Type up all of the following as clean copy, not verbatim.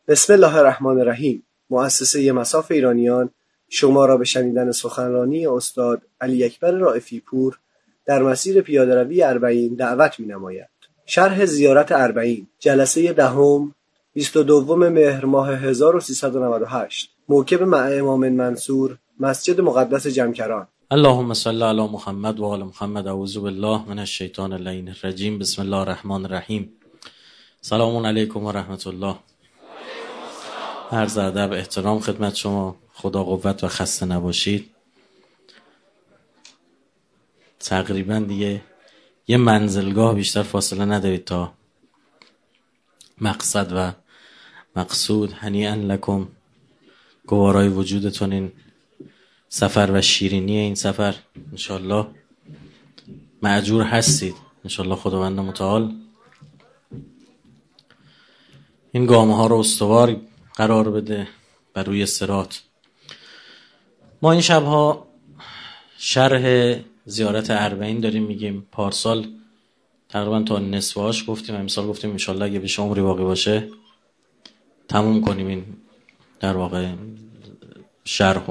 بسم الله الرحمن الرحیم. مؤسسه مصاف ایرانیان شما را به شنیدن سخنرانی استاد علی اکبر رائفی پور در مسیر پیاده‌روی اربعین دعوت می‌نماید. شرح زیارت اربعین، جلسه دهم، 22 مهر ماه 1398، موکب مع امام منصور، مسجد مقدس جمکران. اللهم صل علی محمد و آل محمد. اعوذ بالله من الشیطان اللعین الرجیم. بسم الله الرحمن الرحیم. سلام علیکم و رحمت الله. عرض ادب احترام خدمت شما. خدا قوت و خسته نباشید. تقریبا دیگه یه منزلگاه بیشتر فاصله ندارید تا مقصد و مقصود. هنیئا لکم. گوارای وجودتون این سفر و شیرینی این سفر. انشالله مأجور هستید انشالله. خداوند متعال این گامه ها رو استوار قرار بده بر روی صراط. ما این شبها شرح زیارت اربعین داریم میگیم. پارسال تقریبا تا نصفهاش گفتیم، امسال گفتیم انشالله اگه بشه عمری باقی باشه تموم کنیم این در واقع شرحو.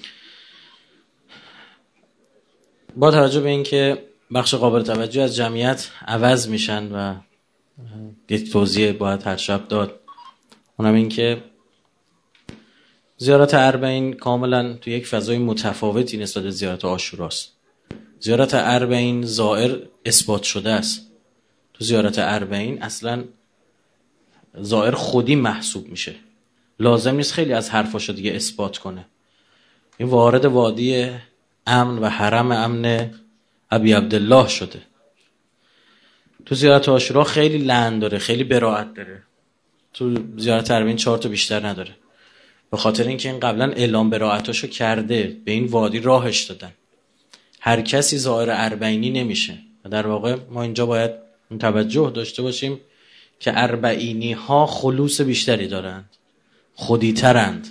با توجه به اینکه بخش قابل توجه از جمعیت عوض میشن و یک توضیح باید هر شب داد، اونم این که زیارت اربعین کاملا تو یک فضای متفاوتی نسبت به زیارت عاشوراست. زیارت اربعین زائر اثبات شده است. تو زیارت اربعین اصلا زائر خودی محسوب میشه، لازم نیست خیلی از حرفاشو دیگه اثبات کنه. این وارد وادی امن و حرم امن ابی عبدالله شده. تو زیارت عاشورا خیلی لعن داره، خیلی براءت داره. تو زیارت اربعین 4 تا بیشتر نداره، به خاطر اینکه این قبلا اعلام براءتاشو کرده، به این وادی راهش دادن. هر کسی زائر اربعینی نمیشه. و در واقع ما اینجا باید توجه داشته باشیم که اربعینی ها خلوص بیشتری دارند، خودی ترند.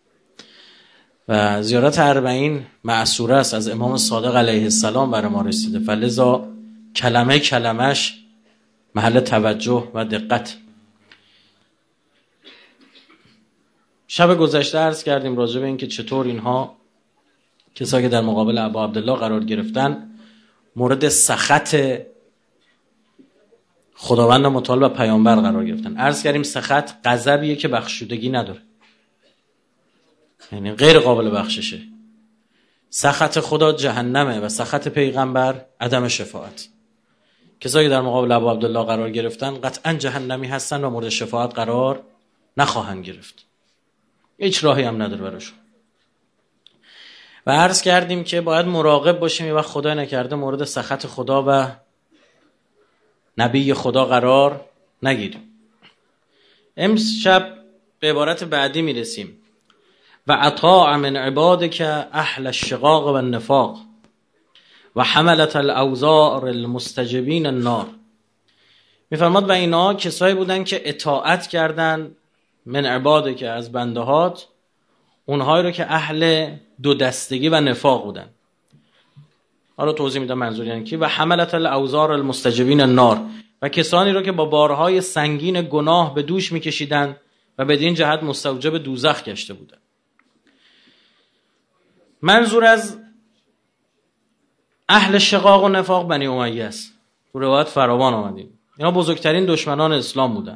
و زیارت اربعین معصوره است، از امام صادق علیه السلام برای ما رسیده، فلذا کلمه کلمش محل توجه و دقت. شب گذشته عرض کردیم راجع به این که چطور اینها کسایی که در مقابل ابا عبدالله قرار گرفتن مورد سخط خداوند متعال و پیامبر قرار گرفتن. عرض کردیم سخط غضبیه که بخشودگی نداره، یعنی غیر قابل بخششه. سخط خدا جهنمه و سخط پیغمبر عدم شفاعت. کسایی که در مقابل ابو عبدالله قرار گرفتن قطعا جهنمی هستن و مورد شفاعت قرار نخواهند گرفت، هیچ راهی هم نداره براشون. و عرض کردیم که باید مراقب باشیم یه وقت خدا نکرده مورد سخط خدا و نبی خدا قرار نگیریم. امشب به عبارت بعدی میرسیم: و اطاع من عبادک اهل الشقاق و النفاق و حملت الاوزار المستجبین النار. میفرماد و اینا کسایی بودن که اطاعت کردن من عبادک، از بندهات، اونهایی رو که اهل دو دستگی و نفاق بودن. حالا توضیح میدم منظور یعنی کی. و حملت الاوزار المستجبین النار، و کسانی رو که با بارهای سنگین گناه به دوش میکشیدن و بدین جهت مستوجب دوزخ گشته بودن. منظور از اهل شقاق و نفاق بنی امیه است. تو روایت فراوان آمدیم اینا بزرگترین دشمنان اسلام بودن.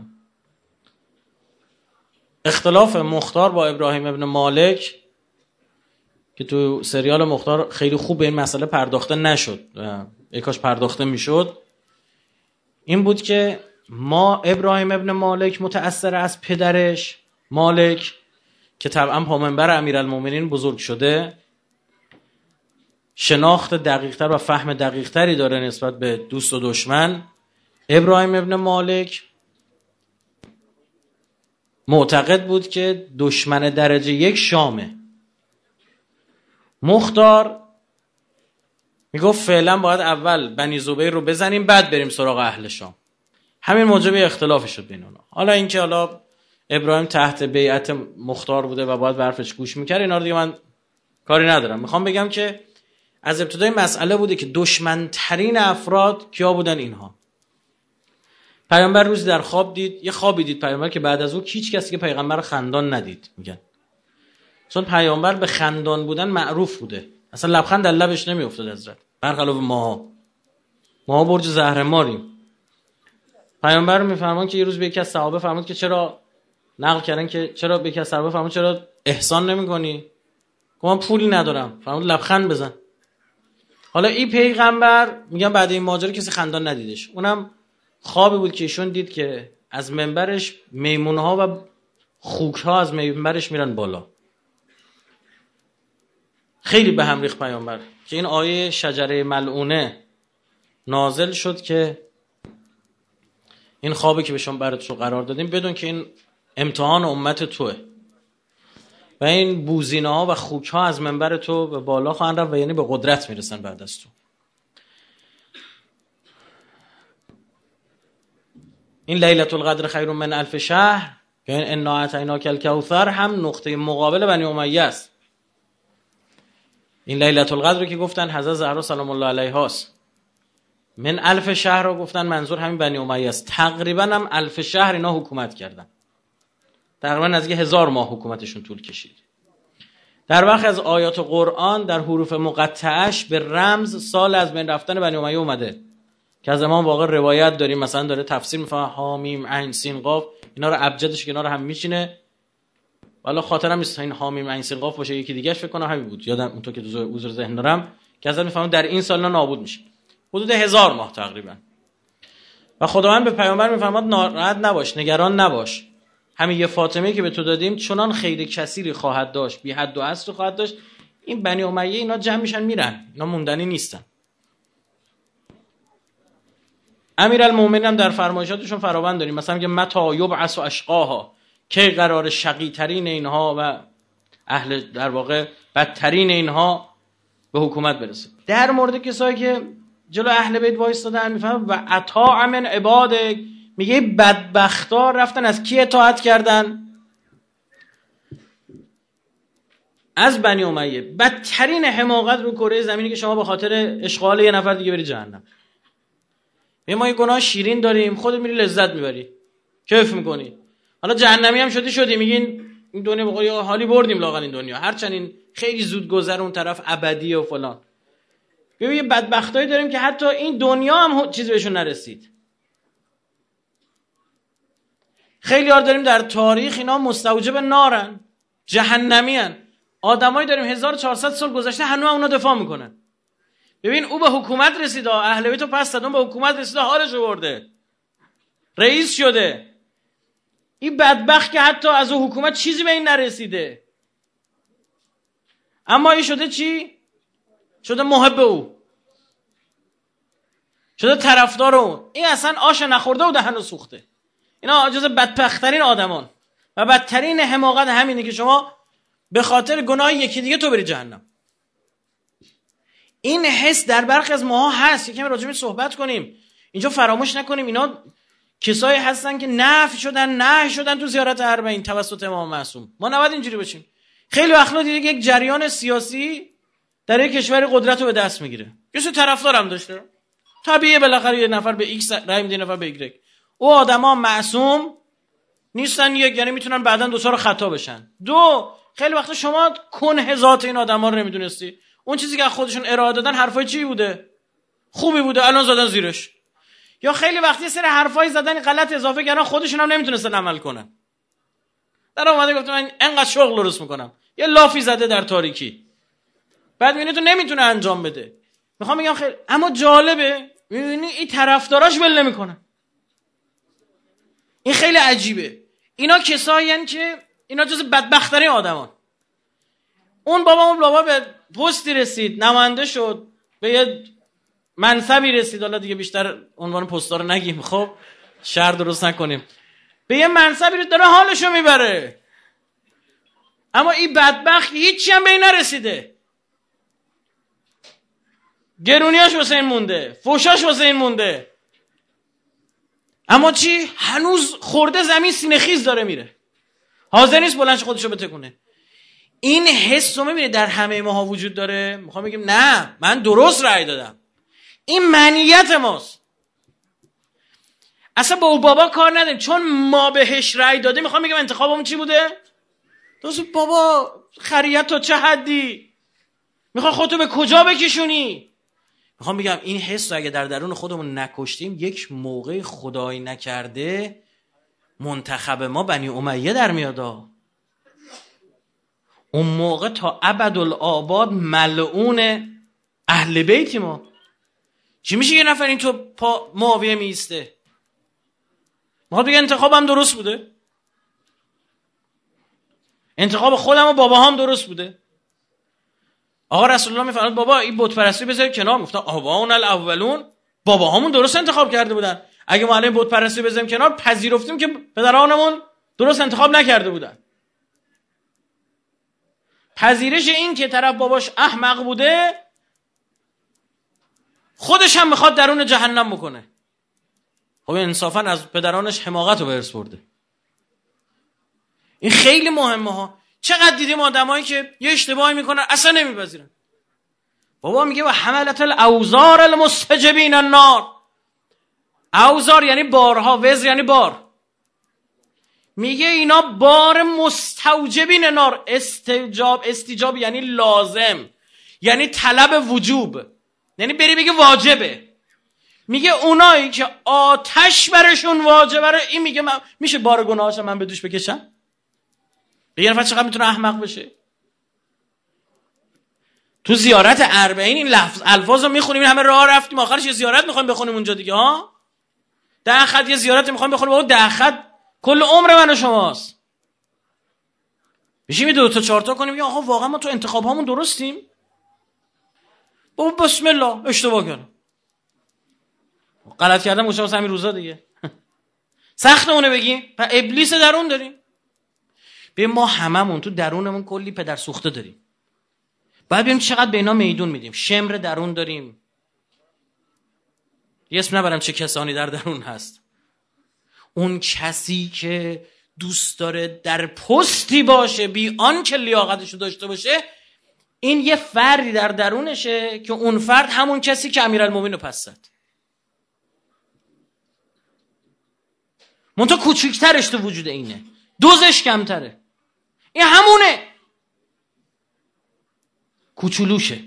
اختلاف مختار با ابراهیم ابن مالک که تو سریال مختار خیلی خوب به این مسئله پرداخته نشد و یکاش پرداخته میشد، این بود که ما ابراهیم ابن مالک متأثر از پدرش مالک که طبعا پامنبر امیرالمومنین بزرگ شده، شناخت دقیقتر و فهم دقیقتری داره نسبت به دوست و دشمن. ابراهیم ابن مالک معتقد بود که دشمن درجه 1 شامه. مختار میگفت فعلا باید اول بنی زبیر رو بزنیم بعد بریم سراغ اهل شام. همین موجب اختلاف شد بین اونا. حالا اینکه حالا ابراهیم تحت بیعت مختار بوده و باید به حرفش گوش میکرد، اینا رو دیگه من کاری ندارم. میخوام بگم که از ابتدای مسئله بوده که دشمن ترین افراد کیا بودن؟ اینها. پیامبر روزی در خواب دید، یه خوابی دید پیامبر که بعد از اون هیچ کسی که پیغمبر خندان ندید میگن. چون پیامبر به خندان بودن معروف بوده، اصلا لبخند در لبش نمیافتاد حضرت، برخلاف ما برج زهرماریم. پیامبر میفرمان که یه روز به یکی از صحابه فرمود که چرا نقل کردن که چرا به یکی از صحابه فرمود چرا احسان نمی‌کنی؟ من پولی ندارم. فرمود لبخند بزن. حالا این پیغمبر میگم بعد این ماجرا کسی خندان ندیدش، اونم خوابی بود که ایشون دید که از منبرش میمونها و خوک‌ها از منبرش میرن بالا. خیلی به هم ریخت پیامبر که این آیه شجره ملعونه نازل شد که این خوابی که به شما براتون قرار دادیم بدون که این امتحان امت توه و این بوزینه ها و خوک ها از منبر تو به بالا خواهند رفت و یعنی به قدرت میرسن بعد از تو. این لیلة القدر خیر من الف شهر که این انا اعطیناک الکوثر هم نقطه مقابل بنی امیه است. این لیلة القدر که گفتن حضرت زهرا سلام الله علیها است، من الف شهر رو گفتن منظور همین بنی امیه است. تقریبا هم الف شهر اینا حکومت کردن، تقریبا نزدیک 1000 ماه حکومتشون طول کشید. در وقت از آیات قرآن در حروف مقطعش به رمز سال از بین رفتن بنی امیه اومده که از امام باقر روایت داریم، مثلا داره تفسیر میفهمه ها میم عین سین قاف، اینا رو ابجدش کنار هم میچینه. والا خاطرم نیست این ها میم عین سین قاف باشه، یکی دیگه‌اش فکر کنم همین بود، یادم اونطور که حضور ذهن دارم که از میفهمم در این سال نابود میشه، حدود 1000 ماه تقریبا. و خداوند به پیامبر میفرماد ناراحت نباش، نگران نباش، همین یه فاطمه که به تو دادیم چنان خیر کثیری خواهد داشت، بی حد و حصر خواهد داشت. این بنی امیه اینا جمع میشن میرن، اینا موندنی نیستن. امیرالمومنین هم در فرمایشاتشون فراوان داریم، مثلا میگه متا یبعث اشقاها، که قرار شقی ترین اینها و اهل در واقع بدترین اینها به حکومت برسه. در مورد کسایی که جلو اهل بیت وایسادن میفهمن و اطاع من عبادک، میگه بدبختا رفتن از کی اطاعت کردن؟ از بنی امیه. بدترین حماقت رو کره زمینی که شما به خاطر اشغال یه نفر دیگه بری جهنم. ما یه گناه شیرین داریم، خودت میری لذت میبری، کیف میکنی، حالا جهنمی هم شدی میگین این دنیا به قول حالی بردیم لاغر این دنیا، هرچند این خیلی زود گذر اون طرف ابدیه و فلان. ببین یه بدبختایی داریم که حتی این دنیا هم چیزی بهشون نرسید. خیلی ها داریم در تاریخ اینا مستوجب نارن، جهنمی هن. آدمایی داریم 1400 سال گذشته هنوز اونا دفاع میکنن. ببین او به حکومت رسیده، اهل بیت رو پس داد، اون به حکومت رسیده، حالشو برده، رئیس شده. این بدبخت که حتی از اون حکومت چیزی به این نرسیده، اما این شده چی؟ شده محب او، شده طرفدار او. این اصلا آش نخورده و دهنو سوخته. اینا جز بدبخت‌ترین آدمان و بدترین حماقت همینه که شما به خاطر گناه یکی دیگه تو بری جهنم. این حس در برخی از ماها هست، یکم راجع بهش صحبت کنیم. اینجا فراموش نکنیم اینا کسایی هستن که نفی شدن تو زیارت اربعین توسط امام معصوم. ما نباید اینجوری باشیم. خیلی وقتا دیدید یک جریان سیاسی در یک کشور قدرت رو به دست میگیره، یه سری طرفدار هم داشته، طبیعیه بالاخره یه نفر به ایکس رای میده، نفر به ایگرگ. او آدما معصوم نیستن، یعنی میتونن بعداً دو تا خطا بشن. دو، خیلی وقتا شما کنه ذات این آدما رو نمیدونستی. اون چیزی که خودشون ارائه دادن حرفای چی بوده؟ خوبی بوده، الان زدن زیرش. یا خیلی وقتی یه سری حرفای زدن غلط اضافه کردن، خودشون هم نمیتونستن عمل کنن. در اومده گفتم من انقدر شغل درست میکنم، یه لافی زده در تاریکی، بعد میبینی تو نمیتونه انجام بده. میخوام بگم خیلی، اما جالبه میبینی این طرفداراش ول نمیکنن. این خیلی عجیبه. اینا کسایی هستن که اینا جز بدبخت‌ترین آدمان. اون بابا به پستی رسید، نماینده شد، به یه منصبی رسید، حالا دیگه بیشتر عنوان پستا رو نگیم، خب شر درست نکنیم، به یه منصبی رسید، داره حالشو میبره. اما این بدبخت هیچی هم به این نرسیده، گرونیاش واسه این مونده، فوشاش واسه این مونده، اما چی؟ هنوز خورده زمین سینه خیز داره میره، حاضر نیست بلندش خودشو بتکونه. این حس رو میبینی در همه ماها وجود داره. میخوام بگیم نه من درست رأی دادم، این منیت ماست. اصلا با بابا کار نداریم، چون ما بهش رأی داده. میخوام بگم انتخابمون چی بوده؟ دوست بابا خریت تا چه حدی؟ میخوای خودتو به کجا بکشونی؟ میخوام بگم این حس رو اگه در درون خودمون نکشتیم، یک موقع خدای نکرده منتخب ما بنی امیه در میادا. اون موقع تا ابدالآباد ملعون اهل بیتی ما. چی میشه یه نفر این تو پا معاویه میسته؟ میخواد بگه انتخابم درست بوده؟ انتخاب خودم و باباهام درست بوده؟ آقا رسول الله میفرماد بابا این بت پرستی بذارید کنار. گفتن آباؤنا الاولون، باباهامون درست انتخاب کرده بودن. اگه ما الان بت پرستی بذاریم کنار، پذیرفتیم که پدرانمون درست انتخاب نکرده بودن. پذیرش این که طرف باباش احمق بوده، خودش هم میخواد درون جهنم بکنه. خب انصافا از پدرانش حماقت رو به ارث برده. این خیلی مهمه ها. چقدر دیدیم آدمایی که یه اشتباهی میکنن اصلا نمیپذیرن. بابا میگه و حملت الاوزار المستجبین النار. اوزار یعنی بارها، وزر یعنی بار. میگه اینا بار مستوجبین نار. استجاب یعنی لازم، یعنی طلب وجوب، یعنی بری بگه واجبه. میگه اونایی که آتش برشون واجبه، این میگه میشه بار گناهاشو من به دوش بکشم؟ یه نفر چقدر میتونه احمق بشه؟ تو زیارت اربعین این الفاظ رو میخونیم، این همه راه رفتیم، آخرش یه زیارت میخوایم بخونیم اونجا دیگه ها. 10 خط یه زیارت میخوایم بخونیم، بابا 10 خط کل عمر من و شماست. میشه 2 تا 4 تا کنیم میگه آقا واقعا ما تو انتخاب هامون درستیم؟ بابا بسم الله اشتباه کردم، غلط کردم، مشابه همین روزا دیگه. سخت اونه بگیم و ابلیس درون داریم. به ما هممون تو درونمون کلی پدر سوخته داریم. باید ببینیم چقدر به اینا میدون میدیم. شمر درون داریم. یه اسم نبرم چه کسانی در درون هست. اون کسی که دوست داره در پستی باشه بی آنکه لیاقتشو داشته باشه، این یه فردی در درونشه که اون فرد همون کسی که امیرالمومنین رو پس زد. منتها کوچیکترش تو وجود اینه، دوزش کمتره. این همونه، کوچولوشه،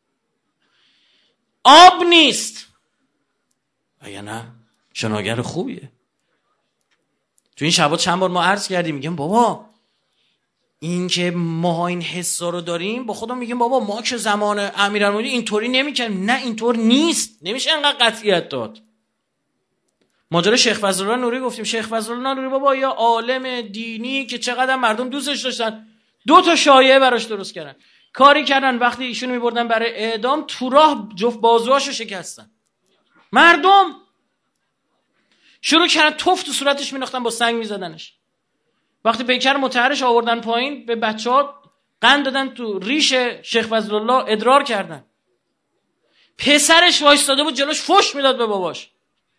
آب نیست. اگه نه شناگر خوبیه. تو این شبا چند بار ما عرض کردیم، میگم بابا این که ما این حسا رو داریم، با خودم میگیم بابا ما که زمان امیرالمومنین اینطوری نمیکنیم. نه اینطور نیست، نمیشه انقدر قطعیت داد. ماجرا شیخ فضلالله نوری گفتیم. شیخ فضلالله نوری بابا یا عالم دینی که چقدر مردم دوستش داشتن، 2 تا شایعه براش درست کردن. کاری کردن وقتی ایشونو میبردن برای اعدام، تو راه جفت بازوهاشو شکستن. مردم شروع کردن توف تو صورتش مینداختن، با سنگ میزدنش. وقتی پیکر مطهرش آوردن پایین، به بچه‌ها قند دادن، تو ریش شیخ فضلالله ادرار کردن. پسرش وایستاده بود جلوش فحش میداد به باباش،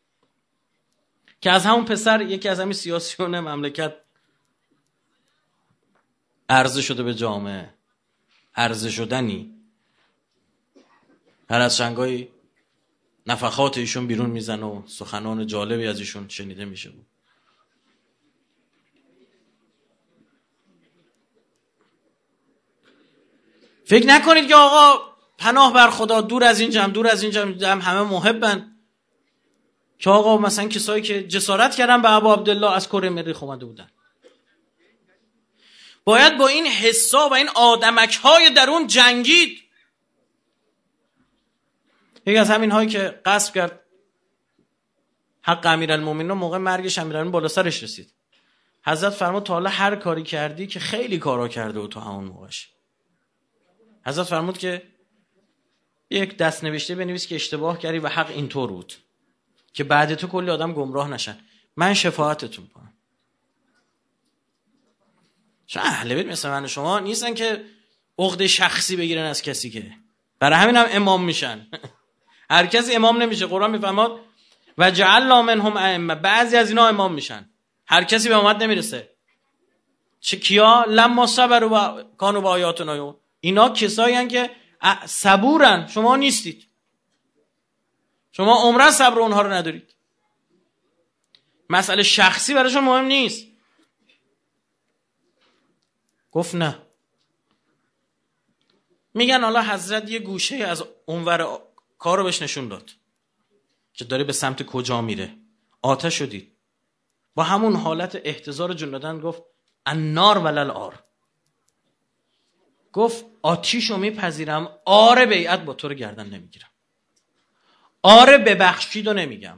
که از همون پسر یکی از همین سیاسیون مملکت عرضه شده به جامعه. عرضه شدنی. هر از چنگایی نفخات ایشون بیرون میزنه و سخنان جالبی از ایشون شنیده میشه. فکر نکنید که آقا پناه بر خدا، دور از این جمع، دور از این جمع همه محبن، که آقا مثلا کسایی که جسارت کردن به ابا عبدالله از کره مریخ اومده بودن. باید با این حسا و این آدمک های درون جنگید. یکی از همین هایی که غصب کرد حق امیرالمومنین، موقع مرگش امیرالمومنین بالا سرش رسید، حضرت فرمود تا حالا هر کاری کردی، که خیلی کارا کرده و تو همون موقعش، حضرت فرمود که یک دست نوشته بنویس که اشتباه کردی و حق اینطور بود، که بعد تو کلی آدم گمراه نشن، من شفاعتتون کنم. چون اهل بیت مثل من و شما نیستن که عقده شخصی بگیرن از کسی، که برای همین هم امام میشن. هر کسی امام نمیشه. قرآن میفرماد و جعلنا منهم ائمه، بعضی از اینا امام میشن، هر کسی به امامت نمیرسه. چه کیا؟ لما صبروا و کانوا بآیاتنا یوقنون. اینا کسایی هستن که صبورن، شما نیستید. شما عمرن صبر اونها رو ندارید. مسئله شخصی براشون مهم نیست. گفت نه. میگن حالا حضرت یه گوشه از اونور کارو بهش نشون داد که داره به سمت کجا میره. آتش شدید. با همون حالت احتضار جون دادن گفت النار ولل آر. گفت آتیشو میپذیرم، آره بیعت با تو رو گردن نمیگیرم، آره ببخشیدو نمیگم،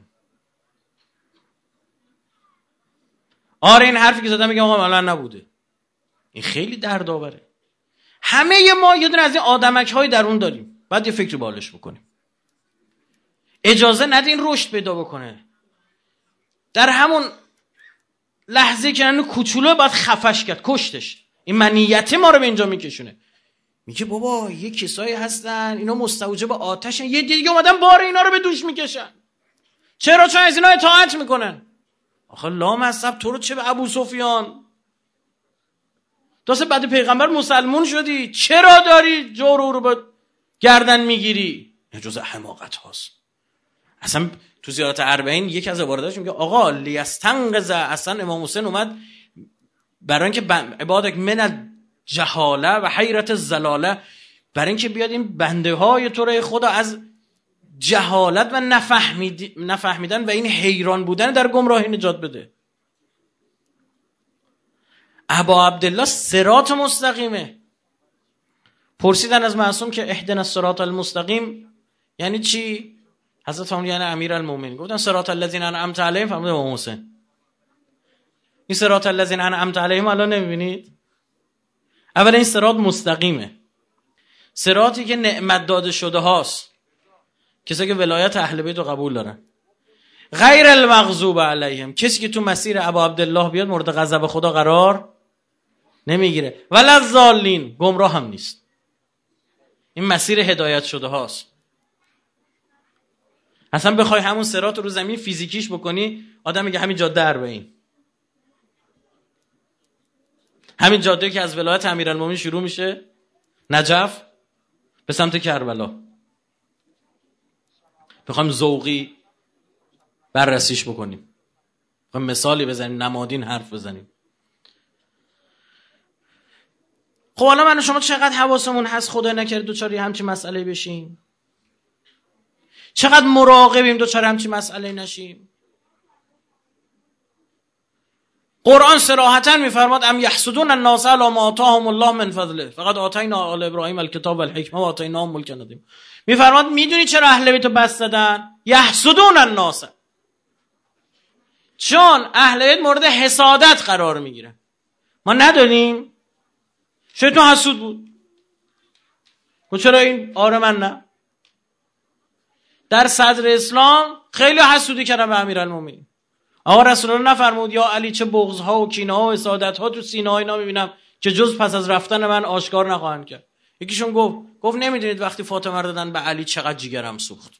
آره این حرفی که زدم میگم آقا مالا نبوده. این خیلی دردآوره. همه ما یه دونه از این آدمک های درون داریم، بعد یه فکری بالش بکنیم. اجازه ندین رشد پیدا بکنه. در همون لحظه که ننو کوچولو باید خفش کرد، کشتش. این منیت ما رو به اینجا میکشونه. میگه بابا یه کسایی هستن اینا مستوجب آتشن، یه دیگه اومدن بار اینا رو به دوش میکشن. چرا؟ چون از اینا اطاعت میکنن. آخه لامصب تو رو چه به ابو سفیان؟ تو بعد پیغمبر مسلمون شدی، چرا داری جور رو به گردن میگیری؟ این جزء حماقت هاست. اصلا تو زیارت اربعین یکی از عباراتش میگه آقا لیستنقذ، اصلا امام حسین اومد برای اینکه عبادک من جهاله و حیرت زلاله، برای اینکه بیاد این بنده های تو رو خدا از جهالت و نفهمیدن و این حیران بودن در گمراهی نجات بده. ابا عبدالله صراط مستقیمه. پرسیدن از معصوم که اهدنا الصراط المستقیم یعنی چی؟ حضرت فرمود یعنی امیرالمومنین. گفتن صراط الذین انعمت علیهم، فرمود امام حسین. این صراط الذین انعمت علیهم الان نمیبینید؟ اولا این صراط مستقیمه، صراطی که نعمت داده شده هاست، کسی که ولایت اهل بیت رو قبول دارن. غیر المغضوب علیهم، کسی که تو مسیر ابا عبدالله بیاد مورد غضب خدا قرار نمیگیره. ولا الضالین، گمراه هم نیست. این مسیر هدایت شده هاست. اصلا بخوای همون صراط رو زمین فیزیکیش بکنی، آدم میگه همین جاده اربعین، همین جاده که از ولایت امیرالمومنین شروع میشه نجف به سمت کربلا، بخوایم ذوقی بررسیش بکنیم، بخوایم مثالی بزنیم، نمادین حرف بزنیم. خب حالا من و شما چقدر حواسمون هست خدای نکرد دوچاری همچی مسئله بشیم؟ چقدر مراقبیم دوچاری همچی مسئله نشیم؟ قرآن صراحتاً میفرماد ام یحسدون الناس علی ما آتاهم الله من فضله فقد آتینا آل ابراهیم الکتاب والحکمه و آتیناهم ملکا عظیما. میفرماد میدونی چرا اهل بیت بس دادن؟ یحسدون الناس، چون اهل بیت مورد حسادت قرار میگیرن. ما نداریم؟ شیطان حسود بود. و چرا این؟ آره من نه. در صدر اسلام خیلی حسودی کردن به امیرالمومنین. آقا رسول الله نفرمود یا علی چه بغض‌ها و کینه‌ها و حسادت‌ها تو سینه‌های اینا می‌بینم که جز پس از رفتن من آشکار نخواهند کرد. یکیشون گفت نمیدونید وقتی فاطمه رو دادن به علی چقدر جیگرم سوخت.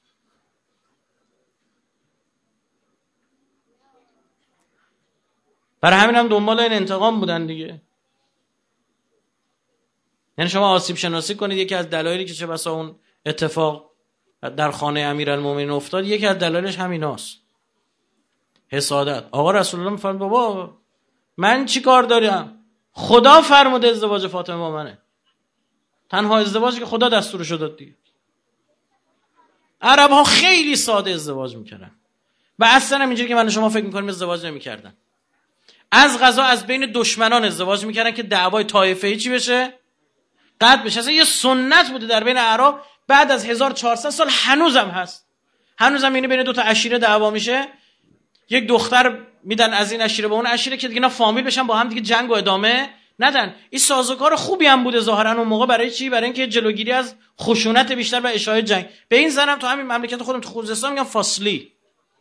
برای همینم دنبال این انتقام بودن دیگه. یعنی شما آسیب شناسی کنید، یکی از دلایلی که چه بسا اون اتفاق در خانه امیرالمومنین افتاد، یکی از دلایلش همیناست، حسادت. آقا رسول الله میفرماد بابا من چی کار دارم؟ خدا فرموده ازدواج فاطمه با منه، تنها ازدواجی که خدا دستورش داد دیگه. عرب ها خیلی ساده ازدواج میکردن و اصلا هم اینجوری که من و شما فکر میکنیم ازدواج نمیکردن. از قضا از بین دشمنان ازدواج میکردن که دعوای طایفه‌ای چی بشه؟ قطع بشه. اصلا یه سنت بوده در بین اعراب، بعد از 1400 سال هنوزم هست. هنوزم یعنی بین دو تا عشیره دعوا میشه، یک دختر میدن از این عشیره به اون عشیره که دیگه اینا فامیل بشن، با هم دیگه جنگ و ادامه ندن. این سازوکار خوبی هم بوده ظاهرا اون موقع. برای چی؟ برای اینکه جلوگیری از خشونت بیشتر و اشاعه جنگ. به این زنم تو همین مملکت خودم تو خوزستان میگن فاصلی،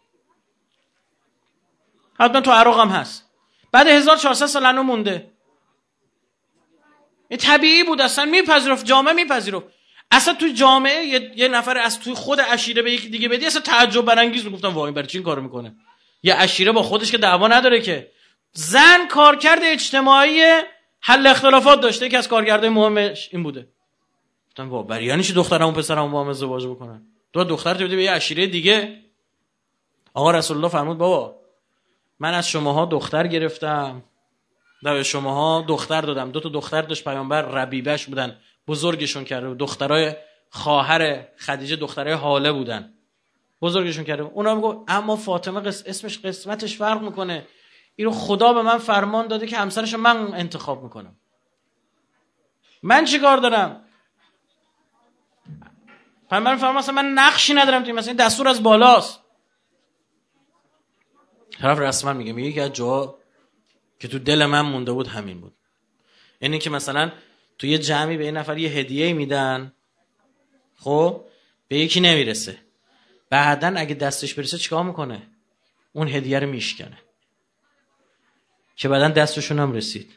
حتما تو عراق هم هست. بعد 1400 سال هنوز مونده. این طبیعی بود، اصلا میپذیرفت، جامعه میپذیرفت. اصلا تو جامعه یه نفر از توی خود عشیره به یکی دیگه بدی اصلا تعجب برانگیز میگفتن وای برای چی این کارو میکنه؟ یه عشیره با خودش که دعوا نداره که. زن کارکرد اجتماعی حل اختلافات داشته، یکی از کارکردهای مهمش این بوده. گفتن وا برای یعنی چی دخترمون پسرمون با هم ازدواج بکنن؟ تو دخترت بده به یه عشیره دیگه. آقا رسول الله فرمود بابا من از شماها دختر گرفتم و به شماها دختر دادم. 2 تا دختر داشت پیامبر، ربیبش بودن، بزرگشون کرده، دخترای خواهر خدیجه دخترای حاله بودن، بزرگشون کرده. اونا میگه اما فاطمه اسمش قسمتش فرق میکنه، اینو خدا به من فرمان داده که همسرشو من انتخاب میکنم، من چی کار دارم؟ پیامبر فرمان مثلا من نقشی ندارم توی، مثلا این دستور از بالاست. طرف رسما میگه یکی از جا که تو دل من مونده بود همین بود، یعنی که مثلا تو یه جمعی به یه نفر یه هدیه میدن، خب به یکی نمیرسه، بعدن اگه دستش برسه چیکار میکنه؟ اون هدیه رو میشکنه که بعدن دستشون هم رسید.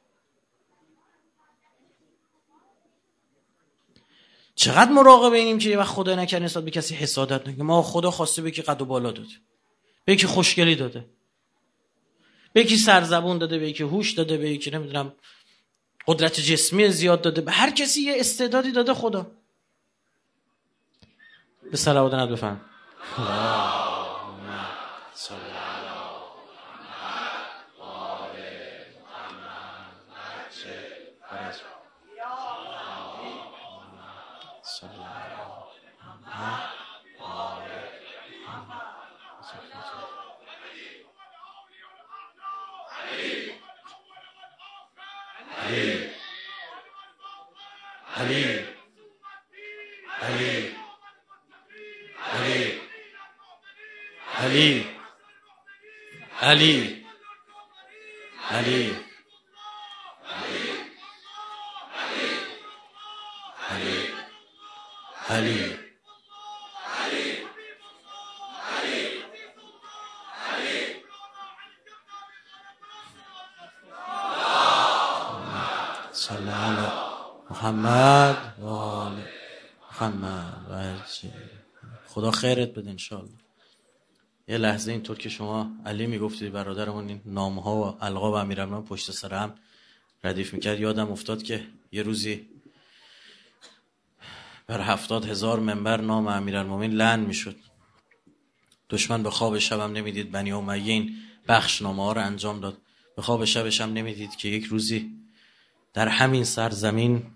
چقدر مراقب اینیم که یه وقت خدا نکنه نسبت به کسی حسادت نکنه. ما خدا خواسته به کی قد و بالا داده، به کی خوشگلی داده، به کی سرزبون داده، به کی هوش داده، به کی نمیدونم قدرت جسمی زیاد داده، به هر کسی یه استعدادی داده خدا. به صلوات نبی بفرم. صلی علی محمد و آل محمد. خدا خیرت بده انشاءالله. یه لحظه اینطور که شما علی میگفتید برادرمون این نامها و القاب امیرالمومنین پشت سر هم ردیف میکرد، یادم افتاد که یه روزی بر 70,000 منبر نام امیرالمومنین لعن میشد. دشمن به خواب شبم نمیدید بنی امیه این بخشنامه ها رو انجام داد. به خواب شبش هم نمیدید که یک روزی در همین سرزمین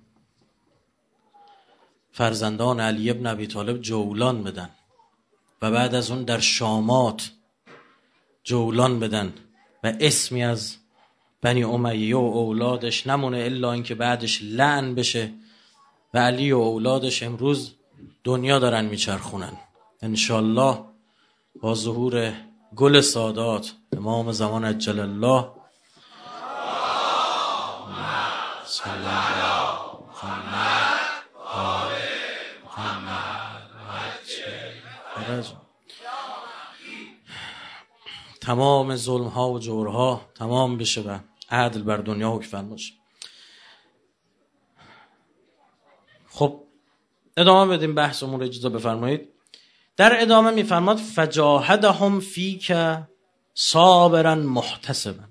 فرزندان علی ابن ابی طالب جولان بدن و بعد از اون در شامات جولان بدن و اسمی از بنی امیه و اولادش نمونه الا اینکه بعدش لعن بشه و علی و اولادش امروز دنیا دارن میچرخونن. انشالله با ظهور گل سادات امام زمان عجل الله صلی الله محمد آل محمد تمام ظلم ها و جورها تمام بشه و عدل بر دنیا حکم باشه. خب ادامه بدیم بحثمون رو، اجازه بفرمایید. در ادامه میفرماد فجاهدهم فیک صابرا محتسبا.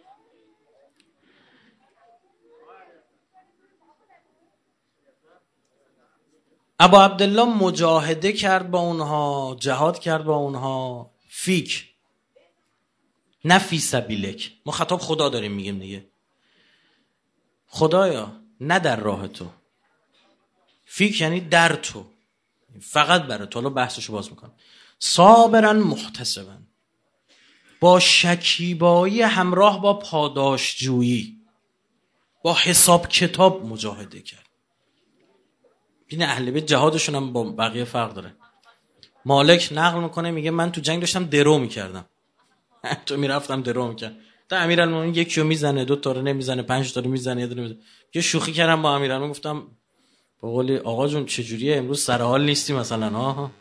ابا عبدالله مجاهده کرد با اونها، جهاد کرد با اونها، فیک نه فی سبیلک. ما خطاب خدا داریم میگیم دیگه، خدایا نه در راه تو، فیک یعنی در تو، فقط برای تو. حالا بحثشو باز میکنم. صابرا محتسبا، با شکیبایی همراه با پاداشجویی، با حساب کتاب مجاهده کرد. این اهل بیت جهادشون هم با بقیه فرق داره. مالک نقل میکنه میگه من تو جنگ داشتم درو میکردم، تو میرفتم درو میکرد. تا امیرالمومنین یکی رو میزنه، 2 تا رو نمیزنه، 5 تا رو میزنه، 1 دونه میزنه. یه شوخی کردم با امیرالمومنین، گفتم به قولی آقا جون چجوریه امروز سر حال نیستی مثلا؟ ها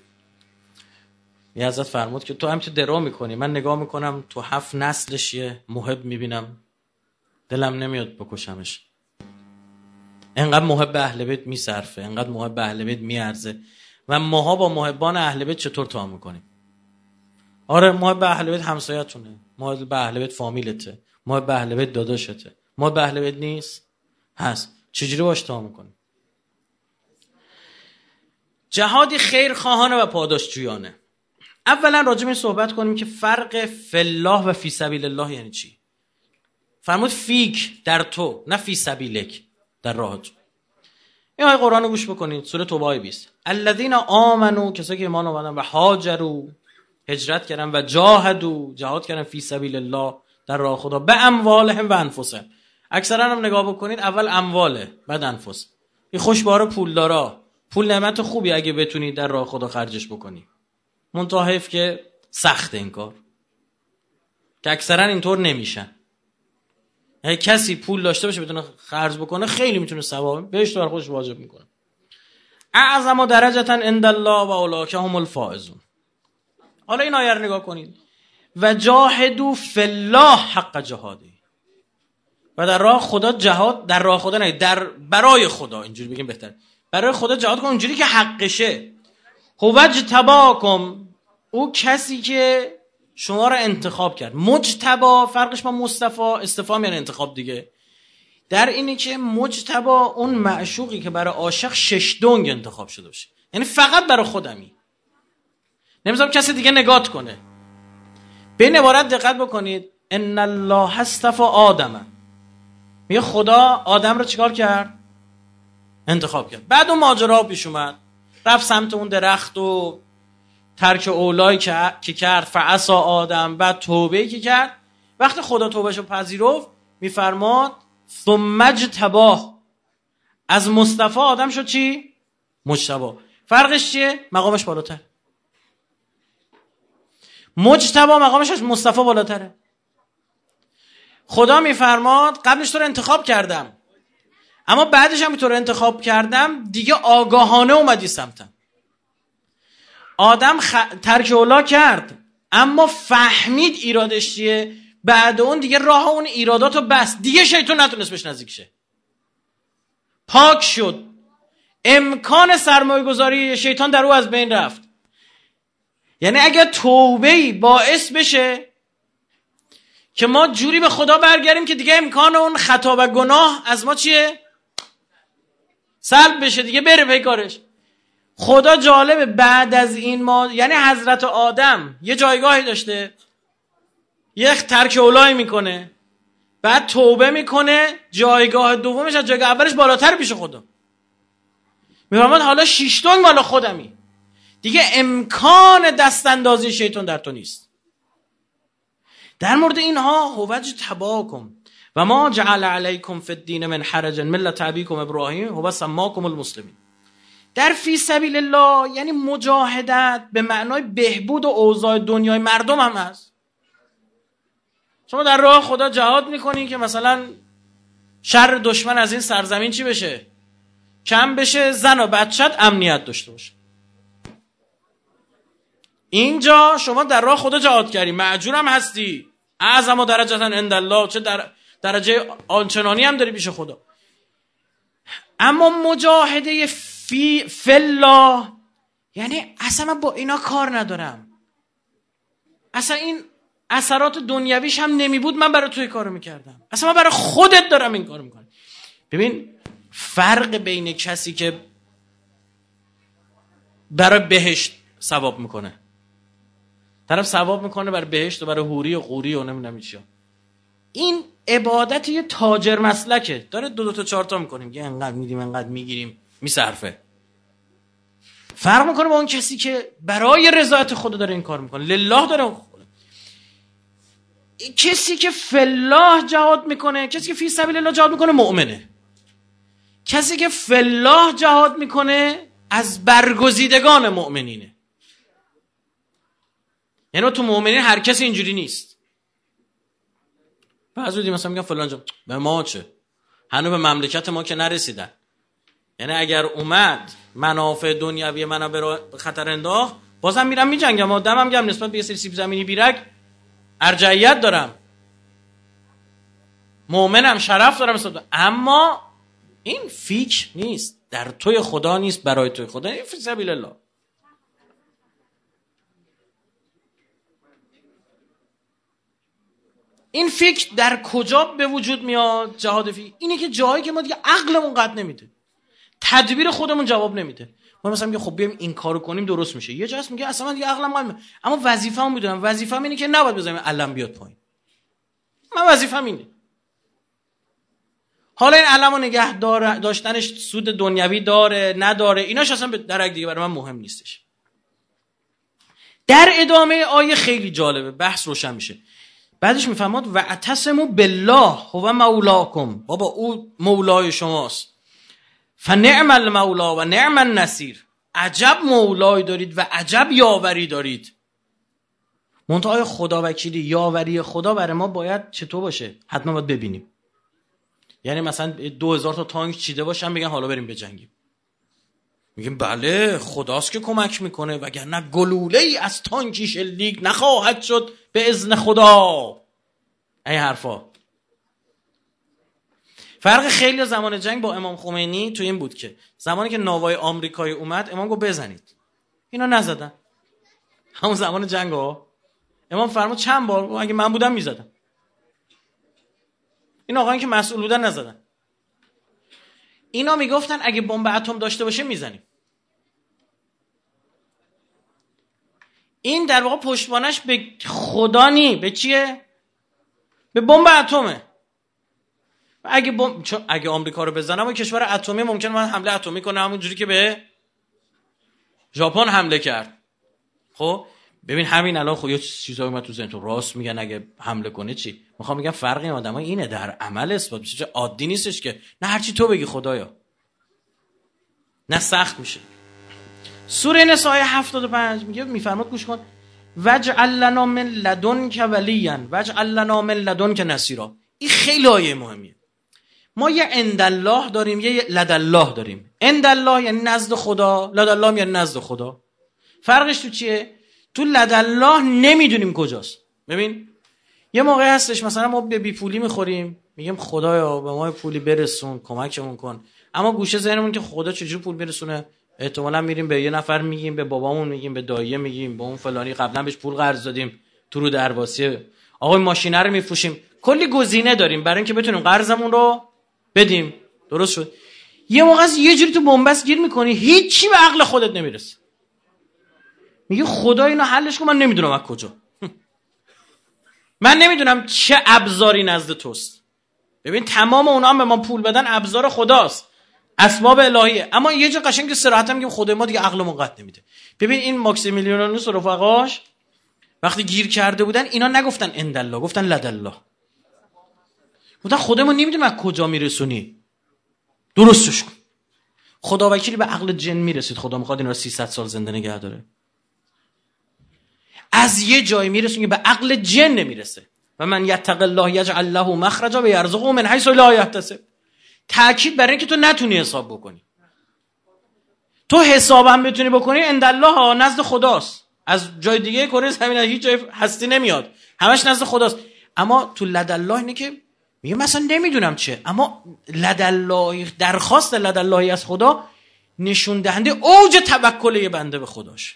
یه حضرت فرمود که تو هم که درو میکنی، من نگاه میکنم تو 7 نسلش یه محب میبینم، دلم نمیاد بکشمش. انقدر محب اهل بیت میصرفه، انقدر محب اهل بیت میارزه. و ماها با محبان اهل بیت چطور تعامل میکنیم؟ آره محب اهل بیت همسایه‌تونه، محب اهل بیت فامیلته، محب اهل بیت داداشته، محب اهل بیت نیست هست، چجوری باش تعامل میکنیم؟ جهادی خیرخواهانه و پاداشجویانه. اولا راجع به این صحبت کنیم که فرق فی الله و فی سبیل الله یعنی چی. فرمود فیک در تو، نه فی سبیلک در راه تو. این آیه قرآن رو گوش بکنید، سوره توبه آیه 20. الذین آمنوا، کسایی که ایمان آوردن، و هاجروا، هجرت کردن، و جاهدوا، جهاد کردن، فی سبیل الله در راه خدا، به اموالهم و انفسهم. اکثرا هم نگاه بکنید اول امواله بعد انفس. این خوشباره پولدارا، پول نعمت خوبی اگه بتونید در راه خدا خرجش بکنی. منتها حیف که سخت این کار، که اکثرا اینطور نمیشن. اگه کسی پول داشته باشه بتونه خرج بکنه، خیلی میتونه ثواب بهش بر خودش واجب میکنه. اعظم درجه عند الله و اولئک هم الفائزون. حالا این آیه رو نگاه کنید. و جاهدوا فی الله حق جهاده. و در راه خدا جهاد، در راه خدا نه، در برای خدا، اینجوری بگیم بهتره، برای خدا جهاد کن اونجوری که حقشه. هو اجتباکم، او کسی که شما را انتخاب کرد. مجتبا فرقش با مصطفی، استفهام یعنی انتخاب دیگه، در اینه که مجتبا اون معشوقی که برای عاشق شش دنگ انتخاب شده باشه، یعنی فقط برای خودمی، نمیذارم کسی دیگه نگات کنه. به این عبارت دقت بکنید. ان الله اصطفى آدم، میگه خدا آدم رو چیکار کرد؟ انتخاب کرد. بعد اون ماجرا پیش اومد، رفت سمت اون درخت و ترک اولایی که کرد، فعصا آدم، بعد توبه‌ای که کرد. وقتی خدا توبهشو پذیرفت میفرماد ثم اجتباه، از مصطفی آدم شد چی؟ مجتبی. فرقش چیه؟ مقامش بالاتر. مجتبی مقامش از مصطفی بالاتره. خدا میفرماد قبلش تو رو انتخاب کردم، اما بعدش هم تو رو انتخاب کردم دیگه آگاهانه اومدی سمتم. آدم ترک اولا کرد اما فهمید ایرادش چیه، بعد اون دیگه راه اون ایراداتو بست، دیگه شیطان نتونست بهش نزدیک شه، پاک شد، امکان سرمایه گذاری شیطان در او از بین رفت. یعنی اگر توبه‌ای باعث بشه که ما جوری به خدا برگردیم که دیگه امکان اون خطا و گناه از ما چیه؟ سلب بشه، دیگه بره پی کارش. خدا جالبه بعد از این ما، یعنی حضرت آدم یه جایگاهی داشته، یه ترک اولایی میکنه، بعد توبه میکنه، جایگاه دومش از جایگاه اولش بالاتر پیش خدا. میفهمد حالا شیشتون مال خودمی، دیگه امکان دست اندازی شیطان در تو نیست. در مورد اینها هو اجتباکم و ما جعل علیکم فی الدین من حرج ملت ابیکم ابراهیم هو سماکم المسلمین. در فی سبیل الله یعنی مجاهدت به معنای بهبود و اوضاع دنیای مردم هم هست. شما در راه خدا جهاد میکنی که مثلا شر دشمن از این سرزمین چی بشه؟ کم بشه، زن و بچت امنیت داشته باشه. اینجا شما در راه خدا جهاد کردی، مأجور هم هستی، اعظم درجه عند الله، چه در درجه آنچنانی هم داری پیش خدا. اما مجاهده فی الله یعنی اصلا من با اینا کار ندارم، اصلا این اثرات دنیویش هم نمی بود من برای توی کارو میکردم، اصلا من برای خودت دارم این کارو میکنم. ببین فرق بین کسی که برای بهشت ثواب میکنه، طرف ثواب میکنه برای بهشت و برای حوری و قوری و نمیدونم چیا، این عبادت یه تاجر مسلکه، داره دو تا چهار تا میکنیم که انقدر میدیم انقدر میگیریم میصرفه. فرق میکنه با اون کسی که برای رضایت خدا داره این کار میکنه، لله داره. کسی که فی الله جهاد میکنه، کسی که فی سبیل الله جهاد میکنه مؤمنه. کسی که فی الله جهاد میکنه از برگزیدگان مؤمنینه. یعنی تو مؤمنین هر کسی اینجوری نیست. بعضی دیگه مثلا میگن فلان جا به ما چه، هنوز به مملکت ما که نرسیدن. یعنی اگر اومد منافع دنیوی منو به خطر انداخت بازم میرم میجنگم، آدمم گم نسبت به یه سری سیب زمینی بیرک ارجحیت دارم، مؤمنم، شرف دارم، اما این فیک نیست، در توی خدا نیست، برای توی خدا، این فی سبیل الله. این فکر در کجا به وجود میاد؟ جهاد فی اینه که جایی که ما دیگه عقلمون قد نمیده، تدبیر خودمون جواب نمیده، ما مثلا میگه خب بیایم این کارو کنیم درست میشه، یه جاست میگه اصلا من دیگه عقلم قایم، اما وظیفه‌مو میدونم، وظیفه‌م اینه که نباید بذاریم علم بیاد پایین، من وظیفه‌م اینه. حالا این علمو نگه داشتنش سود دنیوی داره نداره، ایناش اصلا به درک دیگه برای من مهم نیستش. در ادامه آیه خیلی جالبه، بحث روشن میشه. بعدش میفهمد و اعتصموا بالله هو مولاکم، بابا او مولای شماست، فنعم المولا و نعم النصیر، عجب مولای دارید و عجب یاوری دارید. منتهای خدا وکیلی، یاوری خدا برای ما باید چطور باشه؟ حتما باید ببینیم. یعنی مثلا 2000 تا تانک چیده باشن بگن حالا بریم بجنگیم، میگیم بله خداست که کمک میکنه، وگرنه گلوله ای از تانکی شلیک نخواهد شد به اذن خدا. این حرفا. فرق خیلی زمان جنگ با امام خمینی تو این بود که زمانی که ناوای آمریکایی اومد امام گفت بزنید، اینا نزدن. همون زمان جنگ ها امام فرمود چند بار اگه من بودم میزدم، این آقایان که مسئول بودن نزدن. اینا میگفتن اگه بمب اتم داشته باشه میزنیم. این در واقع پشتوانش به خدا نی، به چیه؟ به بمب اتمه. اگه آمریکا رو بزنم و کشور اتمی ممکنه من حمله اتمی کنه، همون جوری که به ژاپن حمله کرد. خب ببین همین الان خب یه چیزایی اومد تو ذهن تو، راست میگن اگه حمله کنه چی؟ میخوام بگم فرق این آدمای اینه، در عمل اثبات میشه. عادی نیستش که نه هرچی تو بگی خدایا، نه سخت میشه. سوره نساء 75 میگه، میفرماد گوش کن، وجعل لنا من لدنک ولیا وجعل لنا من لدنک نصیرا. این خیلی آیه مهمیه. ما یه عند الله داریم، یه لد الله داریم. عند الله یعنی نزد خدا، لد الله یعنی نزد خدا. فرقش تو چیه؟ تو لد الله نمیدونیم کجاست. ببین یه موقع هستش مثلا ما به بی پولی میخوریم، میگیم خدایا به ما پولی برسون، کمکمون کن، اما گوشه ذهنمون که خدا چجوری پول برسونه، احتمالاً میریم به یه نفر میگیم، به بابامون میگیم، به دایه میگیم، به اون فلانی قبلا بهش پول قرض دادیم تو رو درواسی، آقا ماشینا رو میفروشیم. کلی گزینه داریم برای اینکه بتونیم قرضمون رو بدیم. درست شد؟ یه موقع یه جوری تو بنبست گیر میکنی هیچی به عقل خودت نمیرسه، میگه خدا اینو حلش کن، من نمیدونم از کجا، من نمیدونم چه ابزاری نزد توست. ببین تمام اونا هم به ما پول بدن ابزار خداست، اسباب الهیه، اما یه جا قشنگ صراحت میگم خدای ما دیگه عقلمون قد نمیده. ببین این ماکسیمیلیانوس و رفقاش وقتی گیر کرده بودن اینا نگفتن عند الله، گفتن لد الله. گفتن خدای ما نمیدونیم از کجا میرسونی، درستش کن. خدا وکیلی به عقل جن میرسید خدا میخواد اینا رو 300 سال زنده نگه داره. از یه جایی میرسونه که به عقل جن نمیرسه. و من یتق الله یجعل له مخرجا و یرزقه من حیث لا یحتسب. تأکید برای اینکه تو نتونی حساب بکنی. تو حساب هم بتونی بکنی عند الله، نزد خداست. از جای دیگه کره زمین هیچ جای هستی نمیاد، همش نزد خداست. اما تو لد الله اینه که میگه مثلا نمیدونم چه، اما لد الله، درخواست لد الله از خدا نشون دهنده اوج توکل یه بنده به خداش،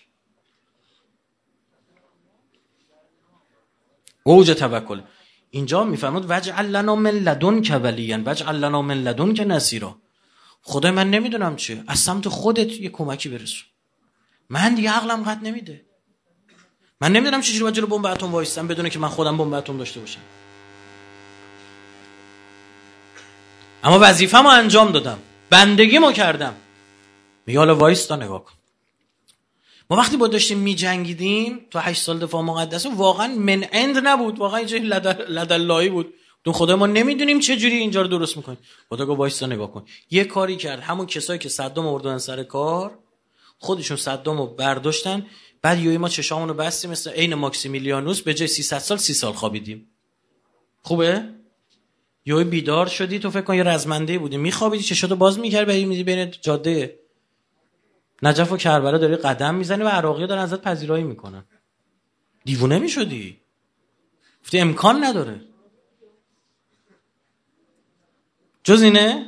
اوج توکل. اینجا میفرماد وجعل لنا من لدنک ولیا وجعل لنا من لدنک نصیرا. خدای من نمیدونم چه، از سمت خودت یه کمکی برسون، من دیگه عقلم قد نمیده، من نمیدونم چجوری باید جلو بمب اتم وایسم بدونه که من خودم بمب اتم داشته باشم، اما وظیفه‌مو انجام دادم، بندگیمو کردم. میگه حالا وایستا نگاه کن. ما وقتی با داشتیم میجنگیدیم تو 8 سال دفاع مقدسه، واقعا من عند نبود، واقعا یه جای لد اللهی بود. تو خدا ما نمیدونیم چه جوری اینجا رو درست میکنیم. خدا گفت وایسا نگاه کن. یه کاری کرد، همون کسایی که صدام آوردن سر کار خودشون صدامو برداشتن، بعد یوی ما چشامونو بستیم مثل عین ماکسیمیلیانوس، به جای 300 سال 30 سال خوابیدیم. خوبه؟ یوی بیدار شدی، تو فکر کن یه رزمنده بودی، میخوابیدی چشاتو باز میکردی میدی بین جاده نجف و کربلا داری قدم میزنی و عراقی دارن ازت پذیرایی میکنن. دیوونه میشدی، گفتی امکان نداره. جز اینه؟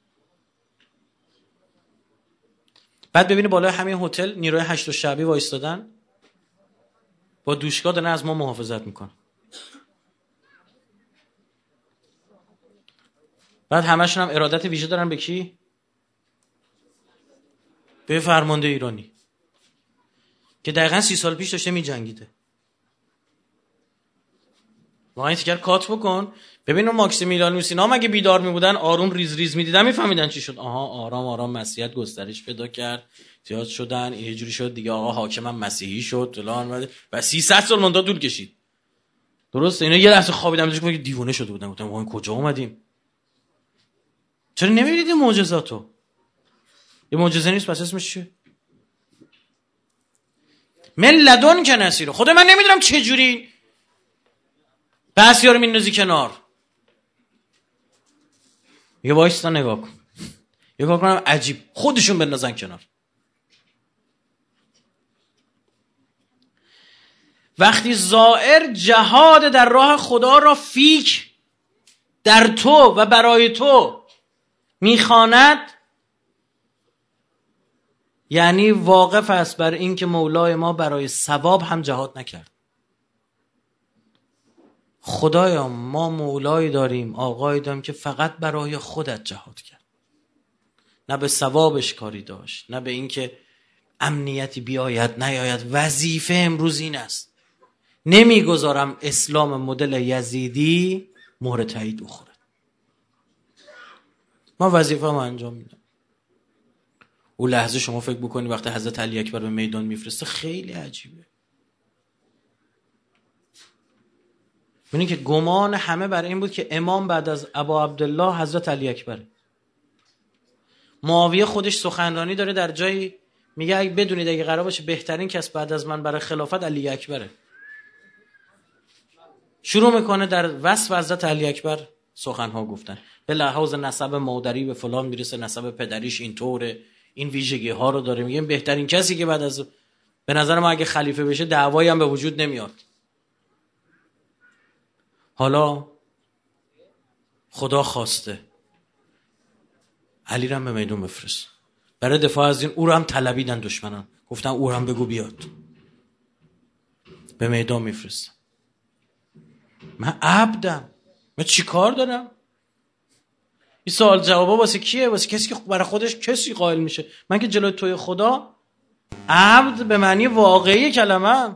بعد ببینی بالای همین هتل نیروی 8 شعبی وایستادن با دوشگاه دارن از ما محافظت میکنن. بعد همشون هم ارادت ویژه دارن به کی؟ به فرمانده ایرانی که دقیقا 30 سال پیش داشته می جنگیده. واقعا تیکر کات بکن ببین اون ماکسیمیلیان لوسینا مگه بیدار می بودن آروم ریز ریز می دیدن میفهمیدن چی شد. آها آرام آرام مسیحیت گسترش پیدا کرد، زیاد شدن، یه جوری شد دیگه آقا حاکمم مسیحی شد فلان و 300 سال مونده طول کشید. درسته اینا یه لحظه خوابیدن که دیوونه شده بودن، گفتم ما کجا اومدیم؟ چرا نمی‌بینید این معجزاتو؟ یه معجزه نیست پس اسمش چیه؟ من لدن که نصیره. خود من نمیدونم چه جوری بحثیارو میندازی کنار. یه وایستا نگاه کن. یه کار کنم عجیب خودشون بندازن کنار. وقتی زائر جهاد در راه خدا را فیک در تو و برای تو میخواند، یعنی واقف است بر این که مولای ما برای ثواب هم جهاد نکرد. خدایا ما مولایی داریم، آقایی داریم که فقط برای خودت جهاد کرد، نه به ثوابش کاری داشت، نه به این که امنیتی بیاید نیاید. وظیفه امروز این است، نمیگذارم اسلام مدل یزیدی مهر تایید بخوره. ما وظیفه ما انجام میدم. اون لحظه شما فکر بکنی وقتی حضرت علی اکبر به میدان میفرسته خیلی عجیبه. ببینید که گمان همه بر این بود که امام بعد از ابا عبدالله حضرت علی اکبره. معاویه خودش سخنرانی داره در جایی میگه اگه بدونید اگه قرار باشه بهترین کس بعد از من برای خلافت علی اکبره. شروع میکنه در وصف حضرت علی اکبر سخنها گفتن، به لحاظ نسب مادری به فلان میرسه، نسب پدریش اینطوره، این ویژگی ها رو داره. میگه بهترین کسی که بعد از به نظر ما اگه خلیفه بشه دعوایی هم به وجود نمیاد. حالا خدا خواسته علی رو هم به میدون بفرست برای دفاع از این. او رو هم طلبیدن دشمنان، گفتن او رو هم بگو بیاد. به میدان میفرستن. من عبدم، من چی کار دارم؟ این سوال جوابا واسه کیه؟ واسه کسی که برای خودش کسی قائل میشه. من که جلوی توی خدا عبد به معنی واقعی کلمه.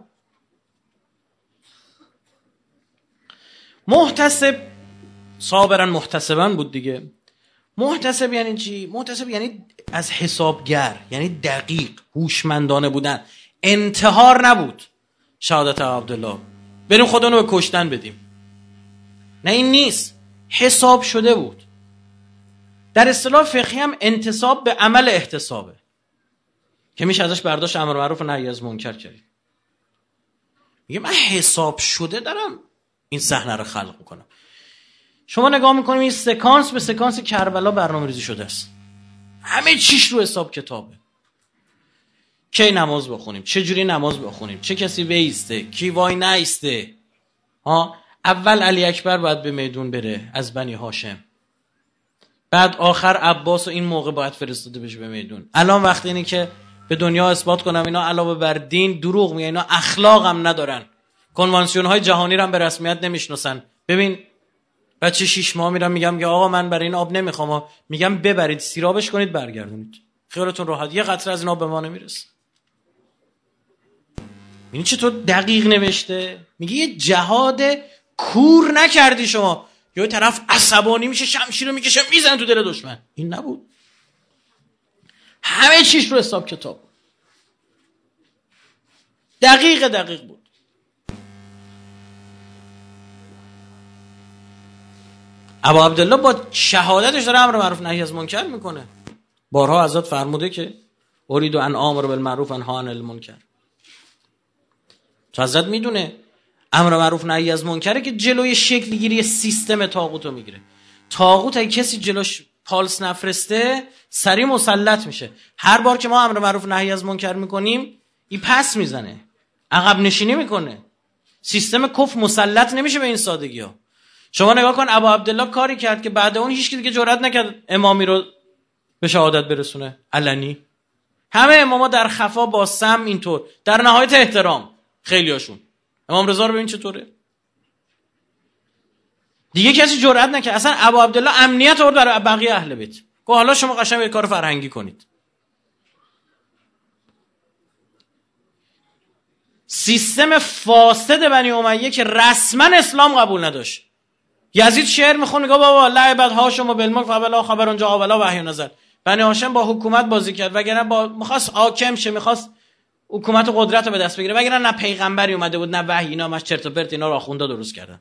محتسب صابرا محتسبا بود دیگه. محتسب یعنی چی؟ محتسب یعنی از حسابگر، یعنی دقیق، هوشمندانه بودن. انتحار نبود شهادت عبدالله بریم خودمون رو به کشتن بدیم، نه این نیست، حساب شده بود. در اصطلاح فقهی هم انتصاب به عمل احتسابه که میشه ازش برداشت امر معروف و نهی از منکر کرد. میگه من حساب شده دارم این صحنه رو خلق میکنم. شما نگاه میکنیم این سکانس به سکانس کربلا برنامه‌ریزی شده است، همه چیش رو حساب کتابه. کی نماز بخونیم، چه جوری نماز بخونیم، چه کسی بیسته، کی وای نایسته. اول علی اکبر باید به میدون بره از بنی هاشم، بعد آخر عباس و این موقع باید فرستاده بشه به میدون. الان وقت اینه که به دنیا اثبات کنم اینا علاوه بر دین دروغ میگن، اینا اخلاق هم ندارن، کنوانسیون های جهانی رو هم به رسمیت نمیشناسن. ببین بچه 6 ماه میرم میگم که آقا من برای این آب نمیخوام، میگم ببرید سیرابش کنید برگردونید، خیالتون راحت، یه قطره از این آب به ما نمیرسه. این چطور دقیق نوشته؟ میگه یه جهاد کور نکردی شما. یه طرف عصبانی میشه شمشیر رو میکشه میزنه تو دل دشمن. این نبود، همه چیش رو حساب کتاب دقیق بود. ابا عبدالله با شهادتش داره امر معروف نهی از منکر میکنه. بارها حضرت فرموده که اريد ان آمر بالمعروف و انهی عن المنکر. تو حضرت میدونه امر معروف نهی از منکره که جلوی شکل گیری سیستم طاغوتو میگیره. طاغوت اگه کسی جلوش پالس نفرسته سری مسلط میشه. هر بار که ما امر معروف نهی از منکر میکنیم این پس میزنه، عقب نشینی میکنه. سیستم کفر مسلط نمیشه به این سادگی ها. شما نگاه کن ابا عبدالله کاری کرد که بعد اون هیچ کی دیگه جرئت نکرد امامی رو به شهادت برسونه علنی. همه اماما در خفا با سم اینطور در نهایت احترام. خیلیاشون امام رضا رو ببین چطوره دیگه کسی جرئت نکرد. اصلا ابا عبدالله امنیت آورد برای بقیه اهل بیت. گفت حالا شما قشنگ یه کار فرهنگی کنید. سیستم فاسد بنی امیه که رسما اسلام قبول نداشت. یزید شعر میخونه میگه بابا لعبت هاشم بالملک فبلا خبر اونجا اولا وحی نزل. بنی هاشم با حکومت بازی کرد، وگرنه میخواست حاکم شه، میخواست حکومت و قدرت رو به دست بگیره، وگرنه نه پیغمبری اومده بود نه وحی، اینا همش چرت و پرت، اینا رو آخوندا درست کردن.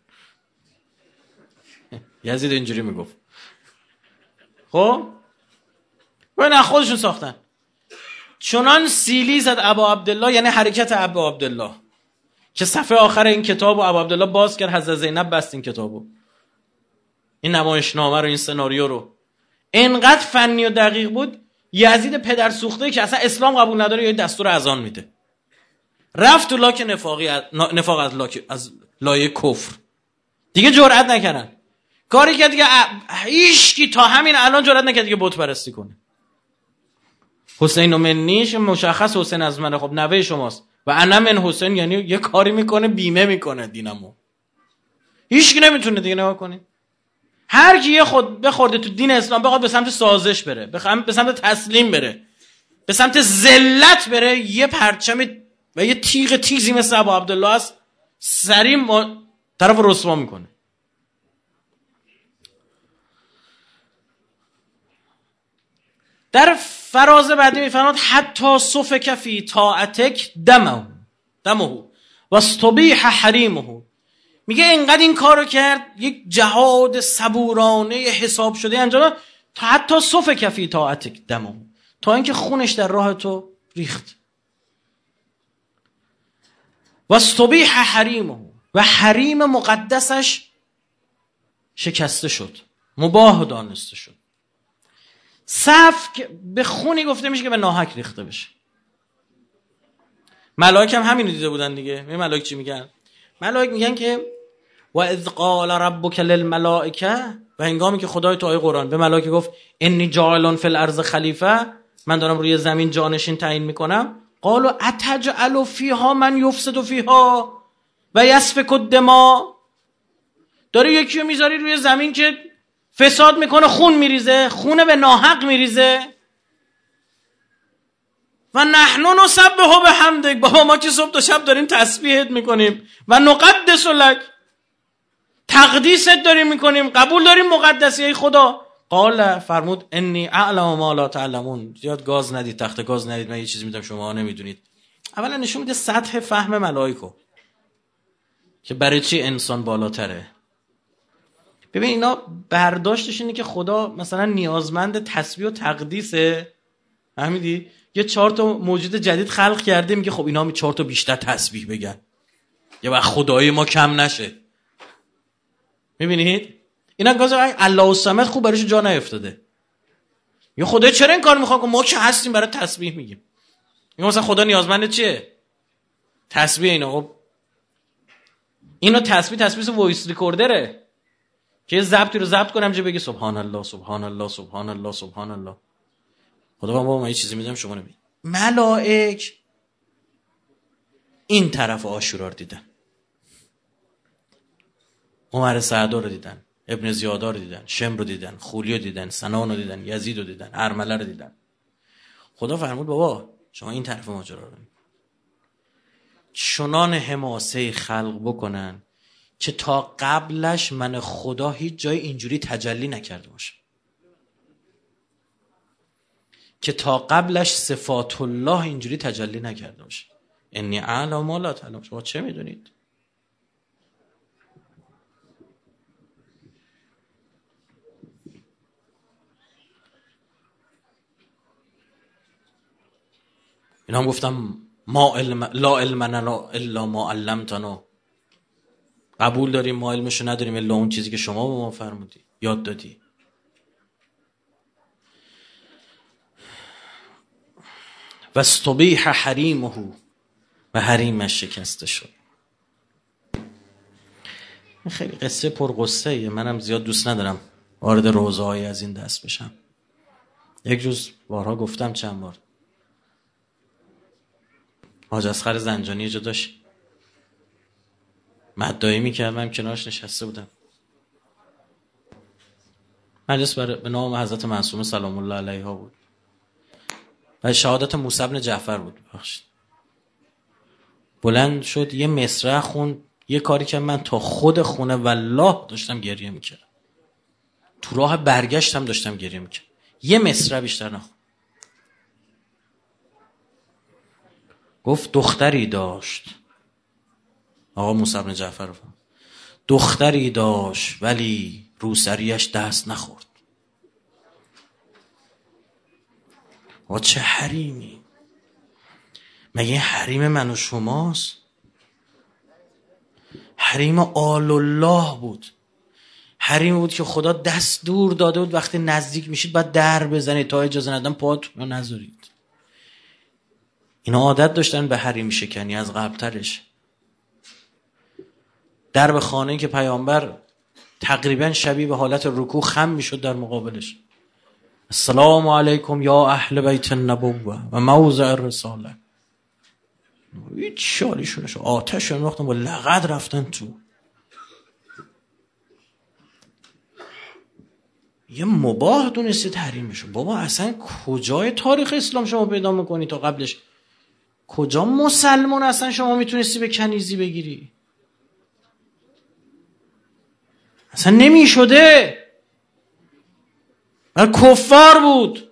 یزید اینجوری میگفت. خب نه خودشون ساختن. چنان سیلی زد ابا عبدالله، یعنی حرکت ابا عبدالله، که صفحه آخر این کتاب و ابا عبدالله باز کرد، حضرت زینب بست این کتابو، این نمایشنامه رو، این سناریو رو. انقدر فنی و دقیق بود، یزید پدر سوخته که اصلا اسلام قبول نداره یا دستور اذان میده، رفت تو لاک نفاق از لایه کفر. دیگه جرئت نکردن. کاری که دیگه هیچکی تا همین الان جرئت نکرد دیگه بت پرستی کنه. حسین و منیش مشخص، حسین از من، خب نوه شماست، و انا من حسین، یعنی یه کاری میکنه بیمه میکنه دینمو. هیچکی نمیتونه دیگه نگاه کنه. هر کی یه خود بخورده تو دین اسلام بخواد به سمت سازش بره، به سمت تسلیم بره، به سمت ذلت بره، یه پرچم و یه تیغ تیزی مثل ابو عبدالله است، سریع طرف رسوا میکنه. در فراز بعدی میفرماد حتی صفک فی طاعتک دمه و استبیح حریمه. میگه اینقدر این کارو کرد، یک جهاد صبورانه حساب شده انجام، تا حتی صفک فی طاعتک دمه، تا اینکه خونش در راه تو ریخت. و استبیح حریمه، و حریم مقدسش شکسته شد، مباح دانسته شد. سفک به خونی گفته میشه که به ناحق ریخته بشه. ملائک هم همین رو دیده بودن دیگه. این ملائک چی میگن؟ ملائک میگن که و اذ قال ربک للملائکه، و هنگامی که خدای تو آیه قرآن به ملائکه گفت انی جاعل فی الارض خلیفه، من دارم روی زمین جانشین تعیین میکنم، قالوا اتجعل فیها من یفسد فیها و یسفک الدماء، داری یکی رو میذاری روی زمین که فساد میکنه، خون میریزه، خونه به ناحق میریزه. و نحن نسبح بحمدک، بابا ما که صبح تا شب داریم تسبیحت میکنیم، و نقدس لک، تقدیست داریم میکنیم، قبول داریم مقدسی ای خدا. قال فرمود انی اعلم ما لا تعلمون، زیاد گاز ندید، تخت گاز ندید، من یه چیزی میدم شما نمیدونید. اولا نشون میده سطح فهم ملائکو که برای چی انسان بالاتره. ببین اینا برداشتش اینه که خدا مثلا نیازمند تسبیح و تقدیسه، فهمیدی؟ یه 4 تا موجود جدید خلق کرده، میگه خب اینا 4 تا بیشتر تسبیح بگن یه وقت خدای ما کم نشه. میبینید اینا گاز الله الصمد خوب برایش جا نیفتاده. یا خدای چرا این کار میخواد؟ ما که هستیم برای تسبیح میگیم. میگه مثلا خدا نیازمند چیه؟ تسبیح. اینو تسبیح وایس ریکوردره که ضبطی رو ضبط کنم چه بگی سبحان الله سبحان الله سبحان الله سبحان الله. خدا بابا من یه چیزی میدم شما نمیدید. ملائک این طرف عاشورا رو دیدن، عمر سعدا رو دیدن، ابن زیادا رو دیدن، شم رو دیدن، خولی رو دیدن، سنان رو دیدن، یزید رو دیدن، ارمله رو دیدن. خدا فرمود بابا شما این طرف ماجرا رو چنان حماسه خلق بکنن که تا قبلش من خدا هیچ جای اینجوری تجلی نکرده باشه، که تا قبلش صفات الله اینجوری تجلی نکرده باشه. انی اعلم ما لا تعلمون، شما چه میدونید؟ اینا هم گفتم ما علم لا علم لنا الا ما علمتنا، قبول داریم ما علمشو نداریم الا اون چیزی که شما به ما فرمودی یاد دادی. و استبیح حریمه، و حریمش شکسته شد. خیلی قصه پرقصه، منم زیاد دوست ندارم وارد روزهای از این دست بشم. یک روز بارها گفتم چند بار، حاج اصغر زنجانی یه جا داشت مدعی میکرد، من کنارش نشسته بودم. مجلس به نام حضرت معصومه سلام الله علیها بود و شهادت موسی بن جعفر بود. بخشید بلند شد یه مصرع خون، یه کاری که من تا خود خونه والله داشتم گریه میکردم، تو راه برگشتم داشتم گریه میکردم، یه مصرع بیشتر نخون. گفت دختری داشت، آقا موسی بن جعفر، دختری داشت ولی روسریش دست نخورد. و چه حریمی، مگه حریم من و شماست؟ حریم آل الله بود، حریم بود که خدا دست دور داده بود وقتی نزدیک میشید باید در بزنید، تا اجازه ندن پاتون رو نذارید. اینا عادت داشتن به حریم شکنی از قبلترش. در به خانه که پیامبر تقریبا شبیه به حالت رکوع خم میشد در مقابلش، السلام علیکم یا اهل بیت النبوه و موضع الرساله، هیچ شالیشونش آتش انداختن با لغت رفتن تو. یه مباح دونستید حریمشو. بابا اصلا کجای تاریخ اسلام شما پیدا میکنی تا قبلش کجا مسلمان اصلا شما میتونستی به کنیزی بگیری؟ اصلا نمیشده، کفار بود.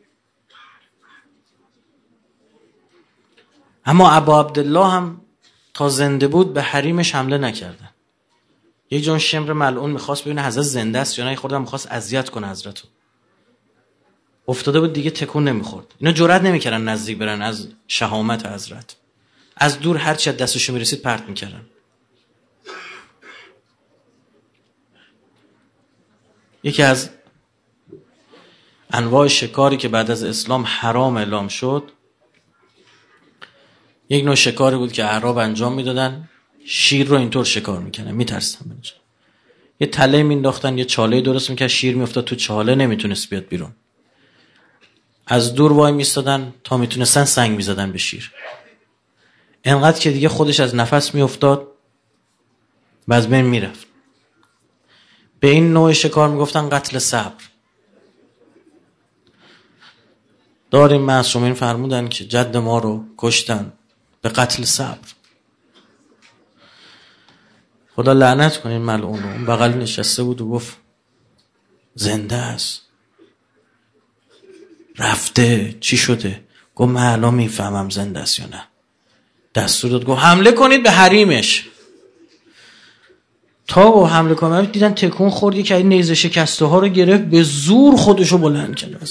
اما ابا عبدالله هم تا زنده بود به حریمش حمله نکردن. یک جون شمر ملعون میخواست ببینه حضرت زنده است یا نه، خودم میخواست اذیت کنه حضرتو. افتاده بود دیگه، تکون نمیخورد. اینا جرئت نمیکردن نزدیک برن از شهامت حضرت. از دور هر چی دستشون میرسید پرت میکردن. یکی از انواع شکاری که بعد از اسلام حرام اعلام شد، یک نوع شکاری بود که اعراب انجام میدادن، شیر رو اینطور شکار میکنن، میترسن بنجا. یه تله مینداختن، یه چاله درست میکرد، شیر میافتاد تو چاله، نمیتونست بیاد بیرون. از دور وای میستادن تا میتونستن سنگ میزدن به شیر. انقدر که دیگه خودش از نفس میافتاد و از بین میرفت. به این نوع شکار میگفتن قتل صبر. داریم معصومین فرمودن که جد ما رو کشتن به قتل صبر. خدا لعنت کنه این ملعون رو. اون بغل نشسته بود و گفت زنده است، رفته، چی شده؟ گفت من الان میفهمم زنده است یا نه. دستور داد گفت حمله کنید به حریمش. تا با حمله کنم دیدن تکون خوردی که این نیزه شکسته ها رو گرفت، به زور خودشو بلند کرد.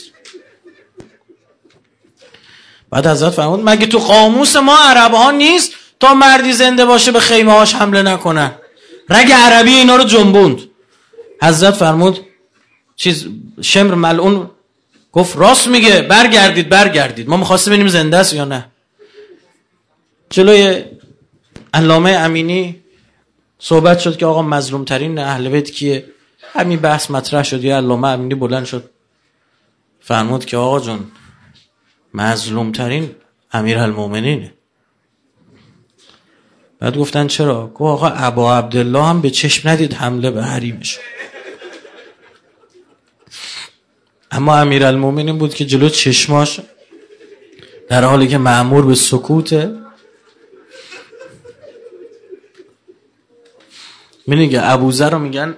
بعد حضرت فرمود مگه تو قاموس ما عرب ها نیست تا مردی زنده باشه به خیمه هاش حمله نکنن؟ رگ عربی اینا رو جنبوند. حضرت فرمود شمر ملعون گفت راست میگه، برگردید، ما می‌خواستیم ببینیم زنده است یا نه. جلوی علامه امینی صحبت شد که آقا مظلوم ترین اهل بیت کیه؟ همین بحث مطرح شد. یا علامه امینی بلند شد فرمود که آقا جون مظلوم ترین امیرالمومنینه. بعد گفتن چرا؟ گفت آقا ابا عبدالله هم به چشم ندید حمله به حریمش، اما امیرالمومنین بود که جلو چشماش در حالی که مأمور به سکوته. میگه ابوذر رو میگن،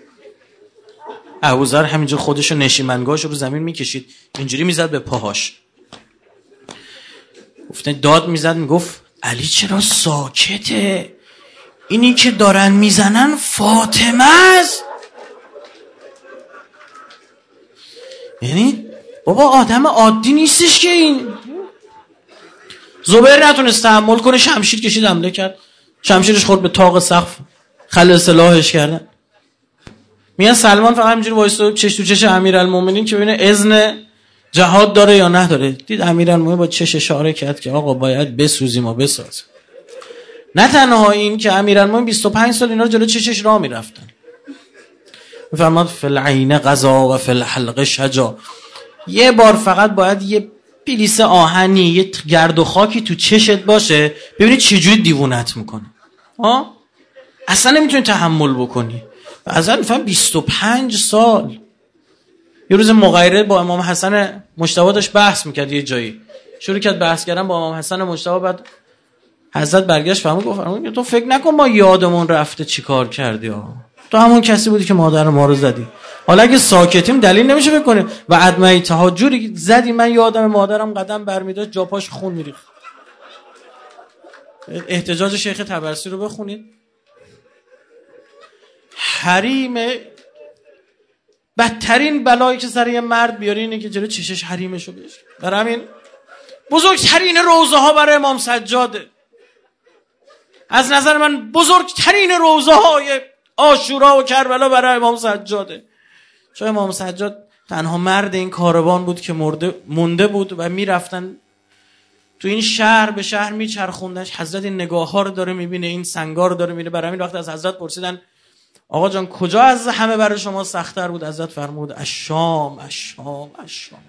ابوذر همینجا خودشو نشیمنگاهش رو زمین میکشید، اینجوری میزد به پاهاش. گفتن داد میزد، میگفت علی چرا ساکته؟ اینی که دارن میزنن فاطمه است. یعنی بابا آدم عادی نیستش که این. زبیر نتونست تحمل کنه، شمشیر کشید حمله کرد، شمشیرش خورد به طاق سقف، خلل سلاحش کردن. میگن سلمان فقط همینجوری وایساد چش تو چش امیرالمومنین که ببینه اذن جهاد داره یا نداره. دید امیرالمومنین با چش اشاره کرد که آقا باید بسوزیم و بسازیم. نه تنها این که امیرالمومنین 25 سال اینا رو جلو چشش راه میرفتن. میفرماد فی العین قضا و فی الحلق شجا. یه بار فقط باید یه پیلیس آهنی، یه گرد و خاکی تو چشت باشه ببینید چجوری دیوونت میکنه. اصلا نمیتونی تحمل بکنی. اصلا میفهم 25 سال. یه روز مغیره با امام حسن مجتبی داشت بحث میکرد، یه جایی شروع کرد بحث کردن با امام حسن مجتبی. بعد حضرت برگشت فرمود گفت تو فکر نکن ما یادمون رفته چی کار کردی ها. تو همون کسی بودی که مادر ما رو زدی. حالا اگه ساکتیم دلیل نمیشه بکنیم و عدمه تهاجری زدی. من یادم مادرم قدم برمیداشت جا پاش خون میریخت. احتجاج شیخ طبرسی رو بخونید. حریم بدترین بلایی که سر یه مرد بیاری اینه که جلو چشش حریمشو بشه. برای همین بزرگترین روزه ها برای امام سجاده. از نظر من بزرگترین روزه های عاشورا و کربلا برای امام سجاده. چون امام سجاد تنها مرد این کاروان بود که مونده بود و میرفتن تو این شهر به شهر میچرخوندنش. حضرت این نگاه ها رو داره میبینه، این سنگا رو داره میبینه. برای همین وقت از حضرت پرسیدن آقا جان کجا از همه برای شما سخت‌تر بود؟ حضرت فرمود الشام الشام الشام.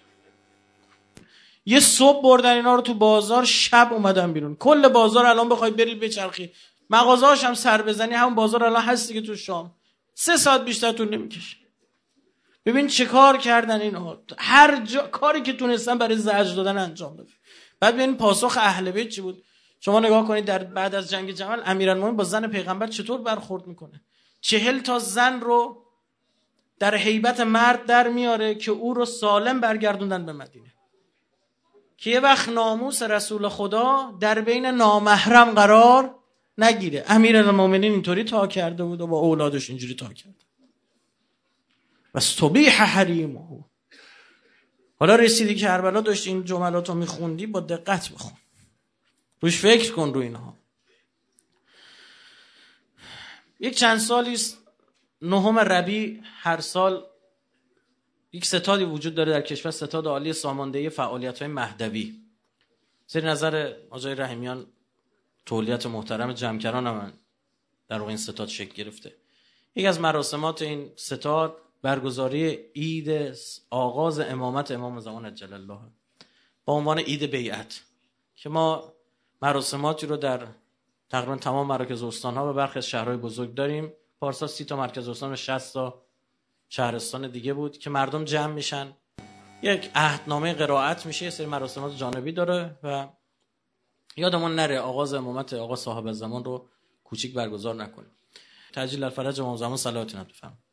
یه صبح بردن اینا رو تو بازار، شب اومدن بیرون. کل بازار الان بخوای بری بچرخی، مغازه‌هاش هم سر بزنی، همون بازار الان هستی که تو شام 3 ساعت بیشتر طول نمیکشه. ببین چه کار کردن اینها. هر کاری که تونستن برای زجر دادن انجام دادن. بعد ببین پاسخ اهل بیت چی بود. شما نگاه کنید در بعد از جنگ جمل امیرالمومنین با زن پیغمبر چطور برخورد میکنه. 40 تا زن رو در هیبت مرد در میاره که او رو سالم برگردوندن به مدینه، که یه وقت ناموس رسول خدا در بین نامحرم قرار نگیره. امیرالمومنین اینطوری تا کرده بود و با اولادش اینجوری تا کرده. و استبیح حریمه. حالا رسیدی که کربلا داشت این جملاتو میخوندی، با دقت بخون، روش فکر کن رو اینها. یک چند سالی است 9 ربیع هر سال یک ستادی وجود داره در کشور، ستاد عالی ساماندهی فعالیت‌های مهدوی. زیر نظر آقای رحیمیان تولیت محترم جمکران من در واقع این ستاد شکل گرفته. یک از مراسمات این ستاد برگزاری عید آغاز امامت امام زمان عجل الله با عنوان عید بیعت، که ما مراسماتی رو در تقریبا تمام مراکز استان‌ها و برخی از شهرهای بزرگ داریم. پارسال 30 تا مرکز استان و 60 تا شهرستان دیگه بود که مردم جمع میشن، یک عهدنامه قرائت میشه، یه سری مراسمات جانبی داره و یادمون نره آغاز امامت آقا صاحب الزمان رو کوچیک برگزار نکنیم. تعجیل الفرج امام زمان صلوات بفرمایید.